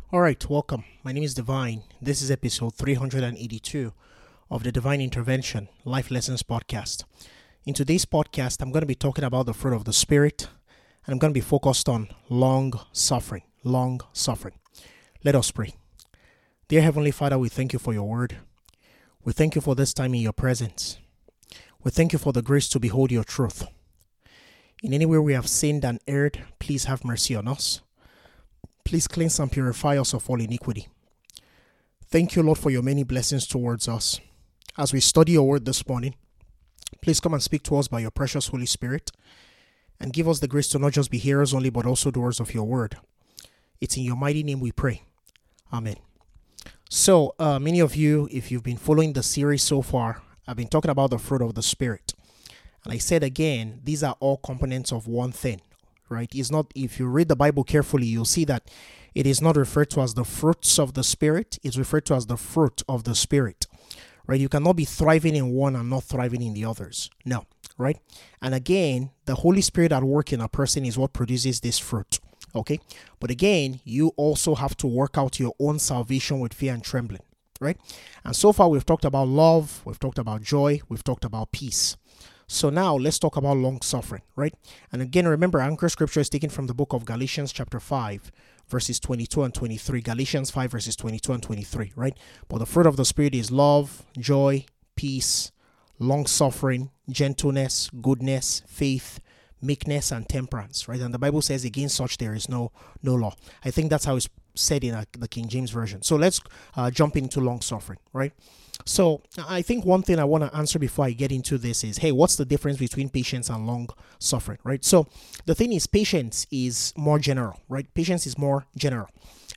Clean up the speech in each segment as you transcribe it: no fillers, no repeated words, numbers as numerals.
All right, welcome. My name is Divine. This is episode 382 of the Divine Intervention Life Lessons Podcast. In today's podcast, I'm going to be talking about the fruit of the Spirit, and I'm going to be focused on long suffering. Long suffering. Let us pray. Dear Heavenly Father, we thank you for your word. We thank you for this time in your presence. We thank you for the grace to behold your truth. In any way we have sinned and erred, please have mercy on us. Please cleanse and purify us of all iniquity. Thank you, Lord, for your many blessings towards us. As we study your word this morning, please come and speak to us by your precious Holy Spirit and give us the grace to not just be hearers only, but also doers of your word. It's in your mighty name we pray. Amen. So, many of you, if you've been following the series so far, I've been talking about the fruit of the Spirit. And I said again, these are all components of one thing. Right? It's not, if you read the Bible carefully, you'll see that it is not referred to as the fruits of the Spirit. It's referred to as the fruit of the Spirit. Right? You cannot be thriving in one and not thriving in the others. No. Right? And again, the Holy Spirit at work in a person is what produces this fruit. Okay? But again, you also have to work out your own salvation with fear and trembling. Right? And so far, we've talked about love, we've talked about joy, we've talked about peace. So now let's talk about long suffering, right? And again, remember, anchor scripture is taken from the book of Galatians chapter 5, verses 22 and 23. Galatians 5, verses 22 and 23, right? But the fruit of the Spirit is love, joy, peace, long suffering, gentleness, goodness, faith, meekness, and temperance, right? And the Bible says against such there is no law. I think that's how it's said in the King James Version. So let's jump into long suffering, right? So I think one thing I want to answer before I get into this is, hey, what's the difference between patience and long suffering, right? So the thing is, patience is more general, right? Patience is more general.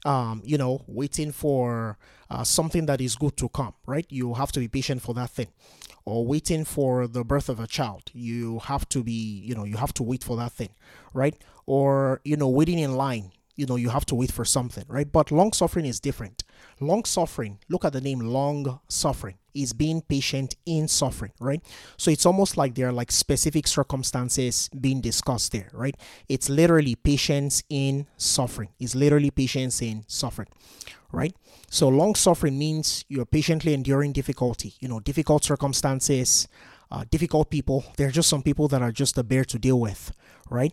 Waiting for something that is good to come, right? You have to be patient for that thing. Or waiting for the birth of a child. You have to be, you have to wait for that thing, right? Or, waiting in line. You have to wait for something, right? But long suffering is different. Long suffering, look at the name long suffering, is being patient in suffering, right? So it's almost like there are like specific circumstances being discussed there, right? It's literally patience in suffering. It's literally patience in suffering, right? So long suffering means you're patiently enduring difficulty, difficult circumstances, difficult people. There are just some people that are just a bear to deal with, right?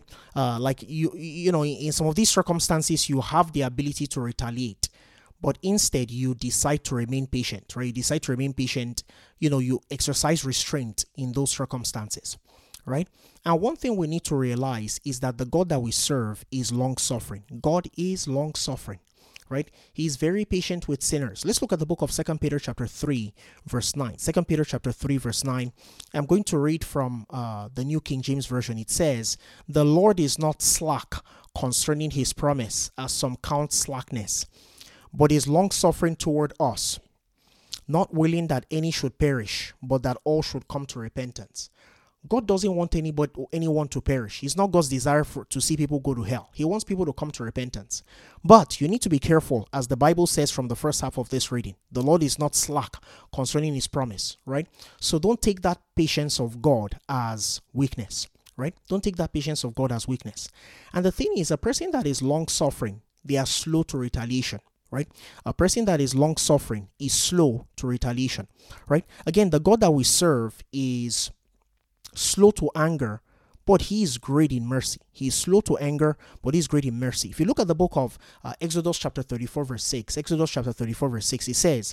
In some of these circumstances, you have the ability to retaliate, but instead you decide to remain patient, right? You decide to remain patient. You exercise restraint in those circumstances, right? And one thing we need to realize is that the God that we serve is long suffering. God is long suffering. Right? He's very patient with sinners. Let's look at the book of 2 Peter chapter 3, verse 9. 2 Peter chapter 3, verse 9. I'm going to read from the New King James Version. It says, "The Lord is not slack concerning his promise, as some count slackness, but is long-suffering toward us, not willing that any should perish, but that all should come to repentance." God doesn't want anyone to perish. It's not God's desire to see people go to hell. He wants people to come to repentance. But you need to be careful, as the Bible says from the first half of this reading. The Lord is not slack concerning his promise, right? So don't take that patience of God as weakness, right? Don't take that patience of God as weakness. And the thing is, a person that is long-suffering, they are slow to retaliation. Right? A person that is long suffering is slow to retaliation. Right? Again, the God that we serve is slow to anger, but he is great in mercy. He is slow to anger, but he is great in mercy. If you look at the book of Exodus chapter 34 verse 6, Exodus chapter 34 verse 6, it says,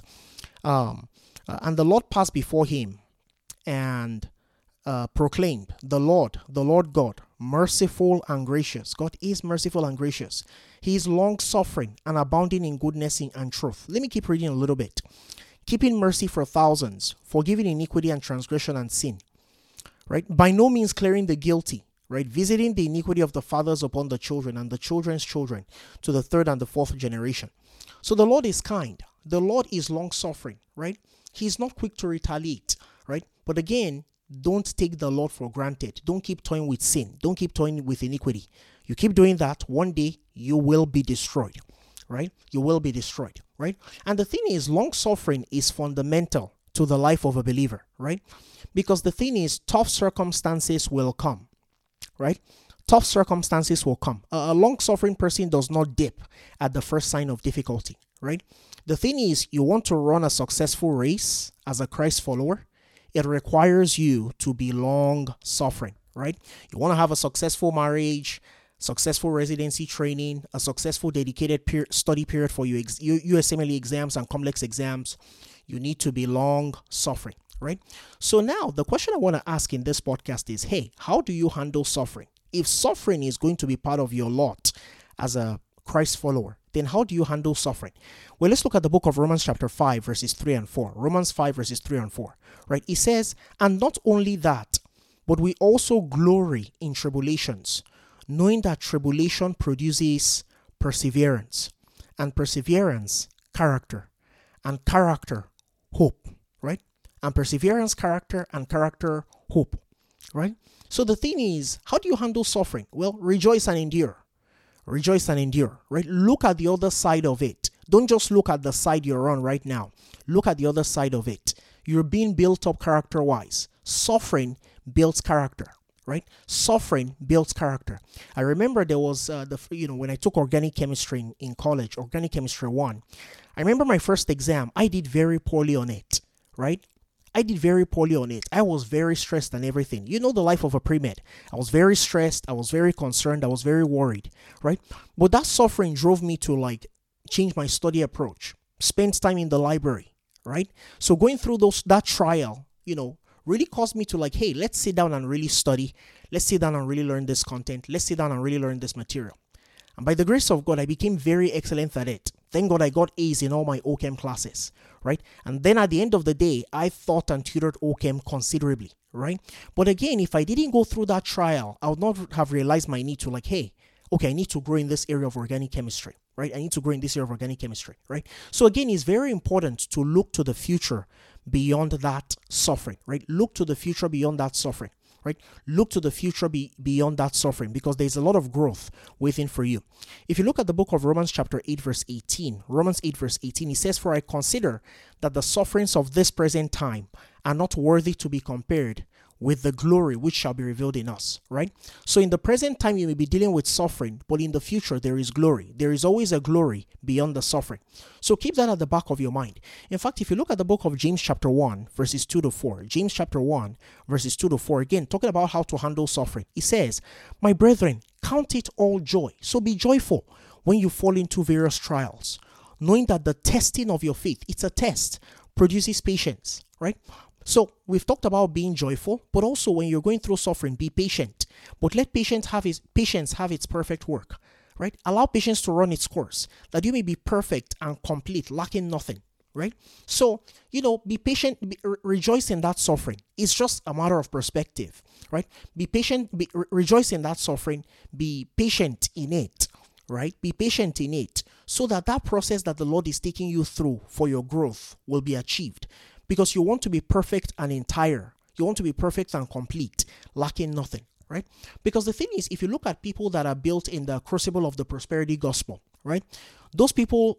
and the Lord passed before him and proclaimed, the Lord God, merciful and gracious. God is merciful and gracious. He is long suffering and abounding in goodness and truth. Let me keep reading a little bit. Keeping mercy for thousands, forgiving iniquity and transgression and sin. Right? By no means clearing the guilty, right? Visiting the iniquity of the fathers upon the children and the children's children to the third and the fourth generation. So the Lord is kind. The Lord is long suffering, right? He's not quick to retaliate, right? But again, don't take the Lord for granted. Don't keep toying with sin. Don't keep toying with iniquity. You keep doing that, one day you will be destroyed, right? You will be destroyed, right? And the thing is, long suffering is fundamental to the life of a believer, right? Because the thing is, tough circumstances will come, right? Tough circumstances will come. A long-suffering person does not dip at the first sign of difficulty, right? The thing is, you want to run a successful race as a Christ follower, it requires you to be long-suffering, right? You want to have a successful marriage, successful residency training, a successful dedicated study period for your USMLE exams and complex exams. You need to be long-suffering, right? So now, the question I want to ask in this podcast is, hey, how do you handle suffering? If suffering is going to be part of your lot as a Christ follower, then how do you handle suffering? Well, let's look at the book of Romans chapter 5, verses 3 and 4. Romans 5, verses 3 and 4, right? It says, and not only that, but we also glory in tribulations, knowing that tribulation produces perseverance, and perseverance, character, and character, hope, right? And perseverance, character, and character, hope, right? So the thing is, how do you handle suffering? Well, rejoice and endure. Rejoice and endure, right? Look at the other side of it. Don't just look at the side you're on right now. Look at the other side of it. You're being built up character-wise. Suffering builds character, right? Suffering builds character. I remember there was, when I took organic chemistry in college, organic chemistry 1, I remember my first exam, I did very poorly on it, right? I did very poorly on it. I was very stressed and everything. You know the life of a pre-med. I was very stressed. I was very concerned. I was very worried, right? But that suffering drove me to change my study approach. Spend time in the library, right? So going through that trial, really caused me to hey, let's sit down and really study. Let's sit down and really learn this content. Let's sit down and really learn this material. And by the grace of God, I became very excellent at it. Thank God I got A's in all my OChem classes, right? And then at the end of the day, I thought and tutored OChem considerably, right? But again, if I didn't go through that trial, I would not have realized my need to I need to grow in this area of organic chemistry, right? I need to grow in this area of organic chemistry, right? So again, it's very important to look to the future beyond that suffering, right? Look to the future beyond that suffering, right? Look to the future beyond that suffering, because there's a lot of growth waiting for you. If you look at the book of Romans chapter 8 verse 18, Romans 8 verse 18, it says, for I consider that the sufferings of this present time are not worthy to be compared with the glory which shall be revealed in us, right? So in the present time, you may be dealing with suffering, but in the future, there is glory. There is always a glory beyond the suffering. So keep that at the back of your mind. In fact, if you look at the book of James chapter 1, verses 2 to 4, James chapter 1, verses 2 to 4, again, talking about how to handle suffering. It says, my brethren, count it all joy. So be joyful when you fall into various trials, knowing that the testing of your faith, it's a test, produces patience, right? So we've talked about being joyful, but also when you're going through suffering, be patient. But let patience have its perfect work, right? Allow patience to run its course, that you may be perfect and complete, lacking nothing, right? So, be patient, rejoice in that suffering. It's just a matter of perspective, right? Be patient, rejoice in that suffering, be patient in it, right? Be patient in it, so that process that the Lord is taking you through for your growth will be achieved. Because you want to be perfect and entire. You want to be perfect and complete, lacking nothing, right? Because the thing is, if you look at people that are built in the crucible of the prosperity gospel, right? Those people,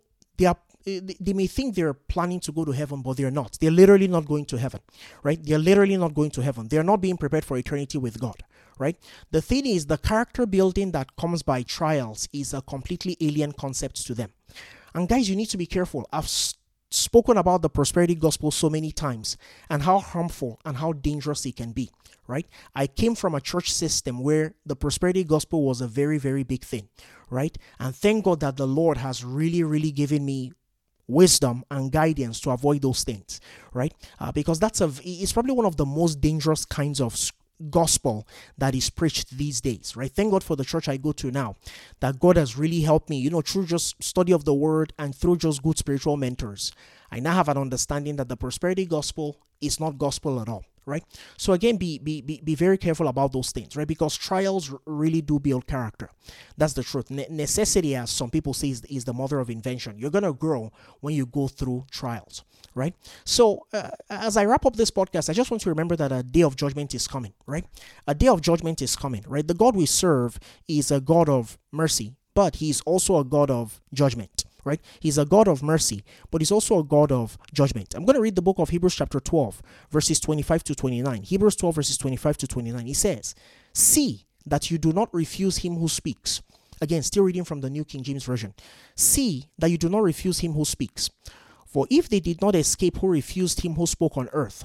they may think they're planning to go to heaven, but they're not. They're literally not going to heaven, right? They're literally not going to heaven. They're not being prepared for eternity with God, right? The thing is, the character building that comes by trials is a completely alien concept to them. And guys, you need to be careful. I've spoken about the prosperity gospel so many times and how harmful and how dangerous it can be, right? I came from a church system where the prosperity gospel was a very, very big thing, right? And thank God that the Lord has really, really given me wisdom and guidance to avoid those things, right? Because it's probably one of the most dangerous kinds of gospel that is preached these days, right? Thank God for the church I go to now, that God has really helped me, through just study of the word and through just good spiritual mentors. I now have an understanding that the prosperity gospel is not gospel at all, right? So again, be very careful about those things, right? Because trials really do build character. That's the truth. Necessity, as some people say, is the mother of invention. You're going to grow when you go through trials, right? So as I wrap up this podcast, I just want to remember that a day of judgment is coming, right? A day of judgment is coming, right? The God we serve is a God of mercy, but he's also a God of judgment, right? He's a God of mercy, but he's also a God of judgment. I'm going to read the book of Hebrews chapter 12, verses 25 to 29. Hebrews 12, verses 25 to 29. He says, see that you do not refuse him who speaks. Again, still reading from the New King James Version. See that you do not refuse him who speaks. For if they did not escape who refused him who spoke on earth,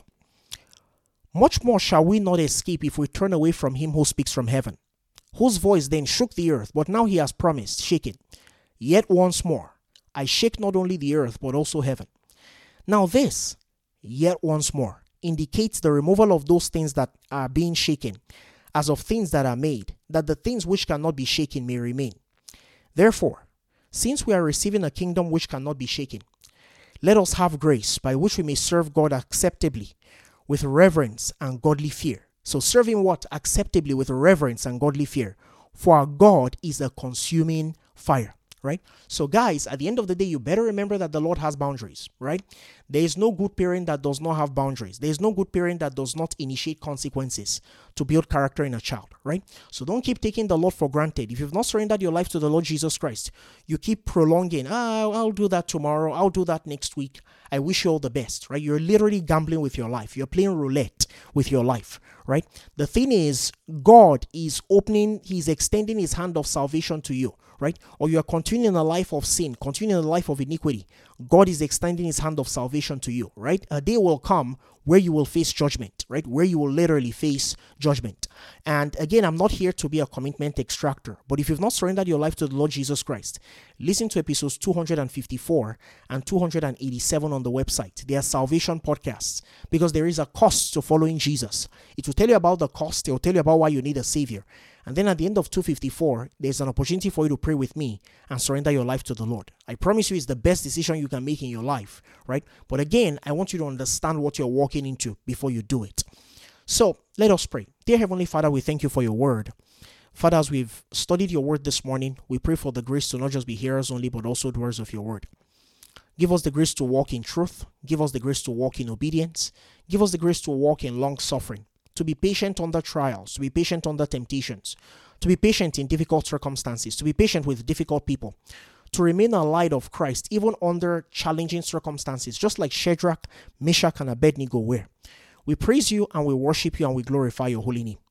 much more shall we not escape if we turn away from him who speaks from heaven, whose voice then shook the earth, but now he has promised, shake it. Yet once more, I shake not only the earth, but also heaven. Now this, yet once more, indicates the removal of those things that are being shaken, as of things that are made, that the things which cannot be shaken may remain. Therefore, since we are receiving a kingdom which cannot be shaken, let us have grace by which we may serve God acceptably, with reverence and godly fear. So serving what? Acceptably with reverence and godly fear. For our God is a consuming fire. Right? So guys, at the end of the day, you better remember that the Lord has boundaries, right? There is no good parent that does not have boundaries. There is no good parent that does not initiate consequences to build character in a child, right? So don't keep taking the Lord for granted. If you've not surrendered your life to the Lord Jesus Christ, you keep prolonging, I'll do that tomorrow, I'll do that next week. I wish you all the best, right? You're literally gambling with your life. You're playing roulette with your life, right? The thing is, God is he's extending his hand of salvation to you, right? Or you are continuing a life of sin, continuing a life of iniquity. God is extending his hand of salvation to you, right? A day will come where you will face judgment, right? Where you will literally face judgment. And again, I'm not here to be a commitment extractor, but if you've not surrendered your life to the Lord Jesus Christ, listen to episodes 254 and 287 on the website. They are salvation podcasts, because there is a cost to following Jesus. It will tell you about the cost. It will tell you about why you need a savior. And then at the end of 254, there's an opportunity for you to pray with me and surrender your life to the Lord. I promise you it's the best decision you can make in your life, right? But again, I want you to understand what you're walking into before you do it. So let us pray. Dear Heavenly Father, we thank you for your word. Father, as we've studied your word this morning, we pray for the grace to not just be hearers only, but also doers of your word. Give us the grace to walk in truth. Give us the grace to walk in obedience. Give us the grace to walk in long suffering, to be patient under trials, to be patient under temptations, to be patient in difficult circumstances, to be patient with difficult people, to remain a light of Christ even under challenging circumstances, just like Shadrach, Meshach, and Abednego were. We praise you and we worship you and we glorify your holy name.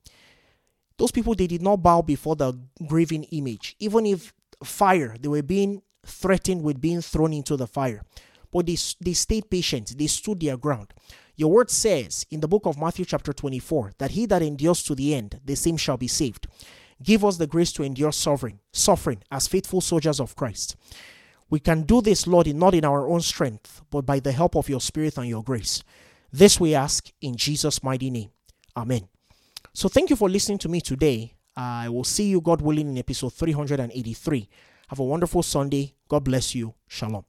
Those people, they did not bow before the graven image, even if fire, they were being threatened with being thrown into the fire. But they stayed patient. They stood their ground. Your word says in the book of Matthew chapter 24 that he that endures to the end, the same shall be saved. Give us the grace to endure suffering as faithful soldiers of Christ. We can do this, Lord, not in our own strength, but by the help of your Spirit and your grace. This we ask in Jesus' mighty name. Amen. So thank you for listening to me today. I will see you, God willing, in episode 383. Have a wonderful Sunday. God bless you. Shalom.